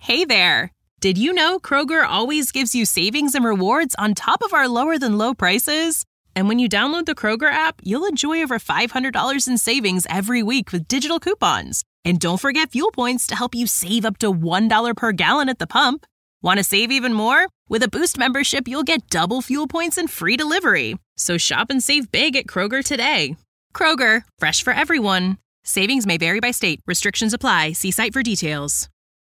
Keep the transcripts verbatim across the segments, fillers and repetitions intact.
Hey there! Did you know Kroger always gives you savings and rewards on top of our lower-than-low prices? And when you download the Kroger app, you'll enjoy over five hundred dollars in savings every week with digital coupons. And don't forget fuel points to help you save up to one dollar per gallon at the pump. Want to save even more? With a Boost membership, you'll get double fuel points and free delivery. So shop and save big at Kroger today. Kroger, fresh for everyone. Savings may vary by state. Restrictions apply. See site for details.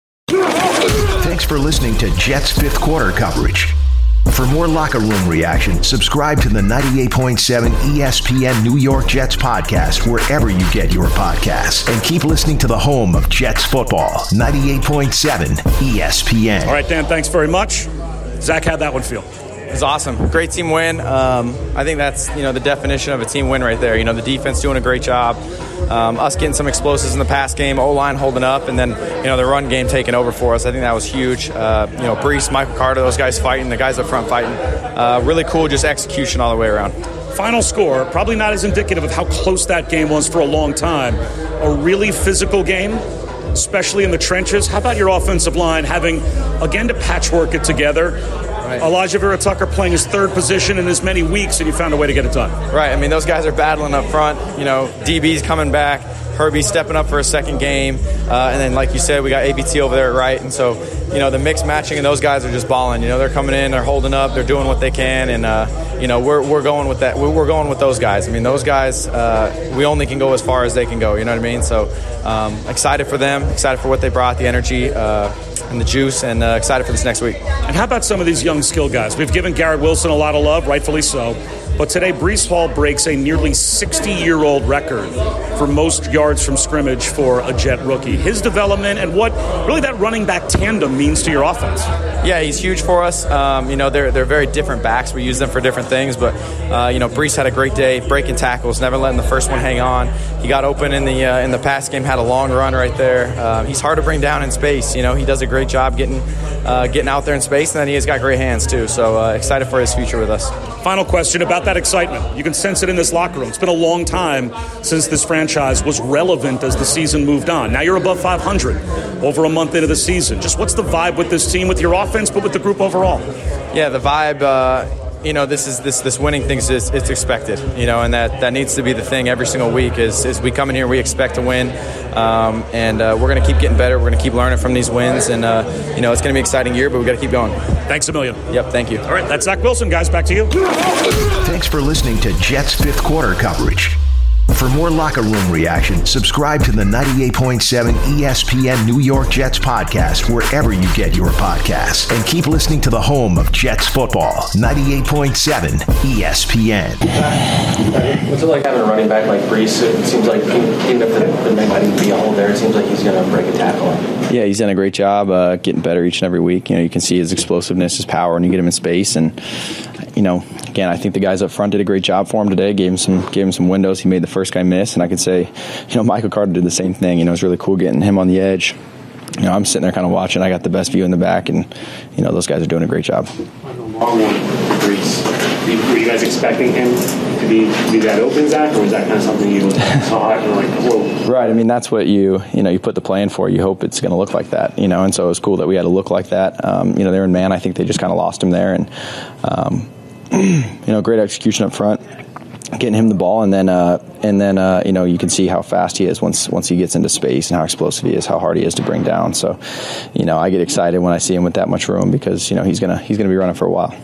Thanks for listening to Jets fifth quarter coverage. For more locker room reaction, subscribe to the ninety-eight point seven E S P N New York Jets podcast wherever you get your podcasts. And keep listening to the home of Jets football, ninety-eight point seven E S P N. All right, Dan, thanks very much. Zach, how'd that one feel? It was awesome. Great team win. Um, I think that's, you know, the definition of a team win right there. You know, the defense doing a great job. Um, us getting some explosives in the pass game, O-line holding up, and then, you know, the run game taking over for us. I think that was huge. Uh, you know, Brees, Michael Carter, those guys fighting, the guys up front fighting. Uh, really cool, just execution all the way around. Final score, probably not as indicative of how close that game was for a long time. A really physical game, especially in the trenches. How about your offensive line having, again, to patchwork it together? Right. Elijah Vera-Tucker playing his third position in as many weeks, and you found a way to get it done. Right. I mean, those guys are battling up front. You know, D B's coming back. Herbie's stepping up for a second game. Uh, and then, like you said, we got A B T over there at right. And so, you know, the mix matching, and those guys are just balling. You know, they're coming in, they're holding up, they're doing what they can. And, uh, you know, we're we're going with that. We're going with those guys. I mean, those guys, uh, we only can go as far as they can go. You know what I mean? So um, excited for them, excited for what they brought, the energy uh, and the juice, and uh, excited for this next week. And how about some of these young skill guys? We've given Garrett Wilson a lot of love, rightfully so. But today, Breece Hall breaks a nearly sixty-year-old record for most yards from scrimmage for a Jet rookie. His development and what really that running back tandem means to your offense. Yeah, he's huge for us. Um, you know, they're they're very different backs. We use them for different things. But, uh, you know, Breece had a great day, breaking tackles, never letting the first one hang on. He got open in the uh, in the pass game, had a long run right there. Uh, he's hard to bring down in space. You know, he does a great job getting uh, getting out there in space, and then he has got great hands, too. So uh, excited for his future with us. Final question about that excitement. You can sense it in this locker room. It's been a long time since this franchise was relevant as the season moved on. Now you're above five hundred over a month into the season. Just what's the vibe with this team, with your offense, but with the group overall? Yeah, the vibe, uh, you know, this is this this winning thing is it's expected, you know, and that, that needs to be the thing every single week is, is we come in here, we expect to win, um, and uh, we're going to keep getting better. We're going to keep learning from these wins, and, uh, you know, it's going to be an exciting year, but we've got to keep going. Thanks a million. Yep, thank you. All right, that's Zach Wilson, guys. Back to you. Thanks for listening to Jets fifth quarter coverage. For more locker room reaction, subscribe to the ninety-eight point seven E S P N New York Jets podcast wherever you get your podcasts. And keep listening to the home of Jets football, ninety-eight point seven E S P N. What's it like having a running back like Breece? It seems like even if the, the might even be a hole there, it seems like he's going to break a tackle. Yeah, he's done a great job uh, getting better each and every week. You know, you can see his explosiveness, his power, and you get him in space. And, you know, again, I think the guys up front did a great job for him today, gave him some gave him some windows. He made the first guy miss, and I could say, you know, Michael Carter did the same thing. You know, it was really cool getting him on the edge. You know, I'm sitting there kind of watching. I got the best view in the back, and, you know, those guys are doing a great job. On the long one for Breece, were you guys expecting him to be, to be that open, Zach, or was that kind of something you saw and like, whoa? Right. I mean, that's what you, you know, you put the plan for. You hope it's going to look like that, you know, and so it was cool that we had to look like that. Um, you know, they're in man. I think they just kind of lost him there, and, um, you know, great execution up front, getting him the ball, and then, uh, and then, uh, you know, you can see how fast he is once once he gets into space and how explosive he is, how hard he is to bring down. So, you know, I get excited when I see him with that much room because, you know, he's gonna he's gonna be running for a while.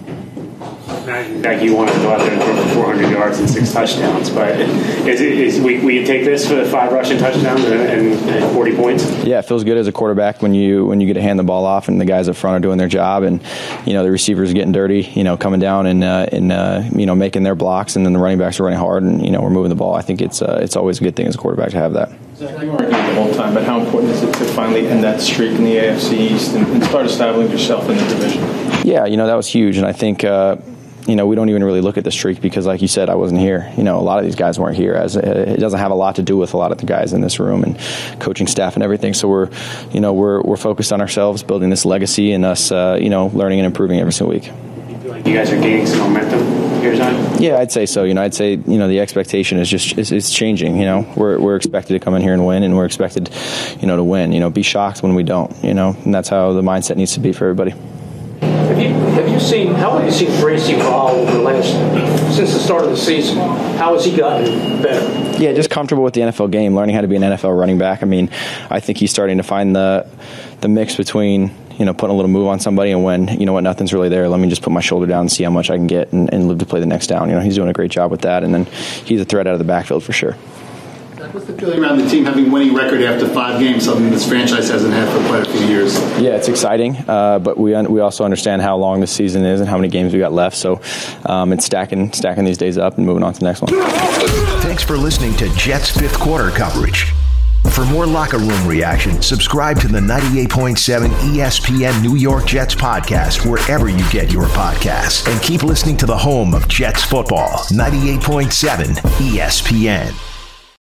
Like you want to go out there and throw for four hundred yards and six touchdowns, but is it is we we take this for the five rushing touchdowns and, and, and forty points? Yeah, it feels good as a quarterback when you when you get to hand the ball off and the guys up front are doing their job, and you know the receivers are getting dirty, you know, coming down and uh, and uh, you know making their blocks, and then the running backs are running hard, and you know we're moving the ball. I think it's uh, it's always a good thing as a quarterback to have that. Zach, you weren't here the whole time, but how important is it to finally end that streak in the A F C East and, and start establishing yourself in the division? Yeah, you know that was huge, and I think. Uh, You know, we don't even really look at the streak because, like you said, I wasn't here. You know, a lot of these guys weren't here. As it doesn't have a lot to do with a lot of the guys in this room and coaching staff and everything. So we're, you know, we're we're focused on ourselves, building this legacy, and us, uh, you know, learning and improving every single week. You feel like you guys are gaining some momentum period of time? Yeah, I'd say so. You know, I'd say, you know, the expectation is just is, is changing. You know, we're we're expected to come in here and win, and we're expected, you know, to win. You know, be shocked when we don't. You know, and that's how the mindset needs to be for everybody. Have you have you seen how have you seen Brees evolve over the last since the start of the season? How has he gotten better? Yeah, just comfortable with the N F L game, learning how to be an N F L running back. I mean, I think he's starting to find the the mix between, you know, putting a little move on somebody and when, you know what, nothing's really there, let me just put my shoulder down and see how much I can get and, and live to play the next down. You know, he's doing a great job with that, and then he's a threat out of the backfield for sure. What's the feeling around the team having a winning record after five games, something this franchise hasn't had for quite a few years? Yeah, it's exciting, uh, but we un- we also understand how long the season is and how many games we got left, so um, it's stacking stacking these days up and moving on to the next one. Thanks for listening to Jets fifth quarter coverage. For more locker room reaction, subscribe to the ninety-eight point seven E S P N New York Jets podcast wherever you get your podcasts. And keep listening to the home of Jets football, ninety-eight point seven E S P N.